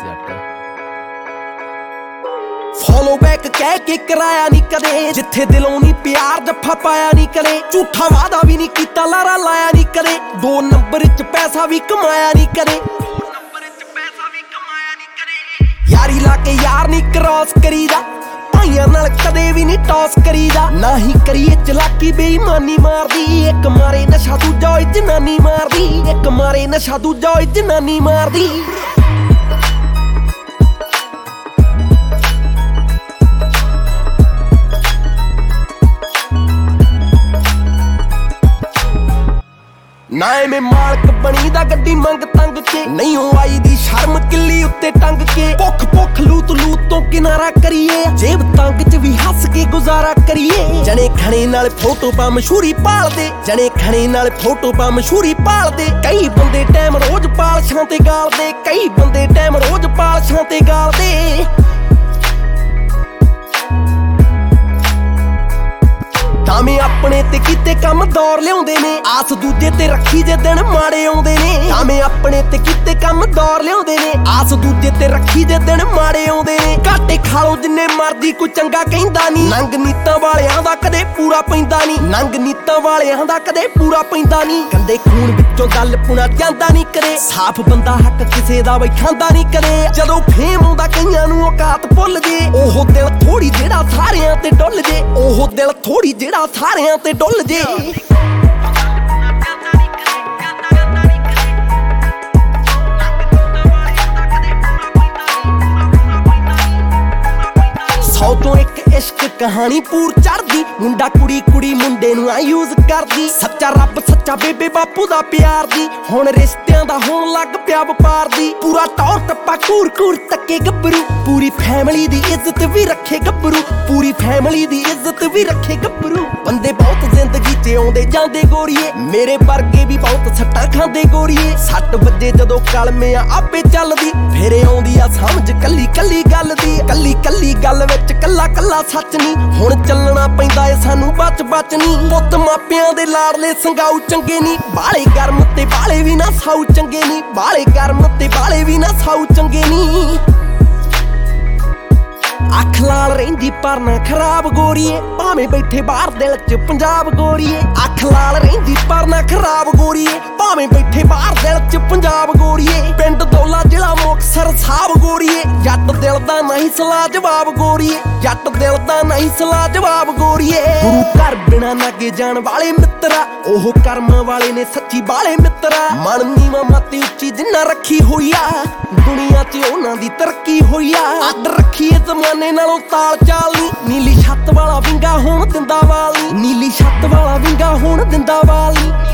जट follow back कह के कराया नहीं कदे, जिथे दिलों नहीं प्यार जफा पाया नहीं कदे। झूठा वादा भी नहीं कीता, लारा लाया नहीं कदे। 2 नंबर च पैसा भी कमाया नहीं कदे। यारी ला के यार नहीं क्रॉस करीदा, भाइयां नाल कदे भी नहीं टॉस करीदा। ना ही करिए चलाकी बेईमानी मारदी, एक मारे नशा दूजा ओए जनानी मारदी, एक मारे नशा दूजा ओए जनानी मारदी। ना एवें मालक बनी दा गड्डी मंग तंग के, नहीं हो आई दी शर्म किल्ली उत्ते टंग के। भुख भुख लूत लूत तो किनारा करिए, जेब तंग च भी हस के गुजारा करिए। जने खने नाल फोटो पा मशहूरी पाल दे, जने खने नाल फोटो पा मशहूरी पाल दे। कई बंदे टाइम रोज पालशां ते गाल दे, कई बंदे टाइम रोज पालशां ते गाल दे। तामें अपने ते कीते कम दौर लियाउंदे ने, आस दूजे ते रखी जे दिन माड़े आउंदे ने। तामें अपने ते कीते कम दौर लियाउंदे ने, आस दूजे ते रखी जे दिन माड़े आउंदे ने। घाटे खा लो जिन्ने मर्जी कोई चंगा कहंदा नहीं, नंग नीतां वालियां दा कदे पूरा पैंदा नहीं, नंग नीतां वालियां दा कदे पूरा पैंदा नहीं। गंदे खून विचों गल पुना जांदा नहीं कदे, साफ बंदा हक किसे दा बई खांदा नहीं कदे। जदों फेम आउंदा कईयां नूं औकात भुੱਲ जे, ओह दिल थोड़ी जेड़ा सारियां ते डुੱਲ जे, ओह दिल थोड़ी जेड़ा सारियां ते डुੱਲ जे। सौ तो एक इश्क कहानी पूर चढ़दी, मुंडा कुड़ी कुड़ी मुंडे नूं यूज करदी। सच्चा रब सच्चा बेबे बापू दा प्यार दी, हुण रिश्तियां दा होण लग पिया वपार दी। पूरा टौर टप्पा घूर घूर तक्के गब्बरू, पूरी फैमिली दी इज्जत भी रखे गब्बरू, पूरी फैमिली दी इज्जत भी रखे गब्बरू। बंदे बहुत जिंदगी च आउंदे जांदे गोरीए, मेरे वर्गे भी बहुत सट्टां खांदे गोरीए। 6 वजे जदों कलमे आपे चलदी, फिर आउंदी आ समझ कल्ली कल्ली गल दी। कल्ली कल्ली गल विच कल्ला कल्ला सच नी, हुण चलना पैंदा ए सानू बच बच नी। पुੱਤ मापियां दे लाडले संगाऊ चंगे नी, बाले गर्म ते बाले भी ना साऊ चंगे नी, बाले गर्म ते बाले भी ना साऊ चंगे नी। अख लाल रहिंदी पर ना खराब गोरीए, भावें बैठे बाहर दिल च पंजाब गोरीए। अख लाल रहिंदी पर ना खराब गोरीए, भावें बैठे बाहर दिल च पंजाब गोरीए। पिंड दौला जिला मुक्तसर साहब गोरीए, जट दिल दा नहीं सलाह जवाब गोरीए, जट दिल दा नहीं सलाह जवाब गोरीए। गुरु घर बिना नागे जान वाले मित्रा, ओह कर्म वाले ने सच्ची वाले मित्रा। मन नीवा मत उच्ची जिन्ना रखी होई आ, दुनिया च उन्हां दी तरक्की होई आ। अड रखीए जमाने नालों ताल चाल नी, नीली छत वाला विंगा होण दिंदा वाल नी, नीली छत वाला विंगा होण दिंदा वाल नी।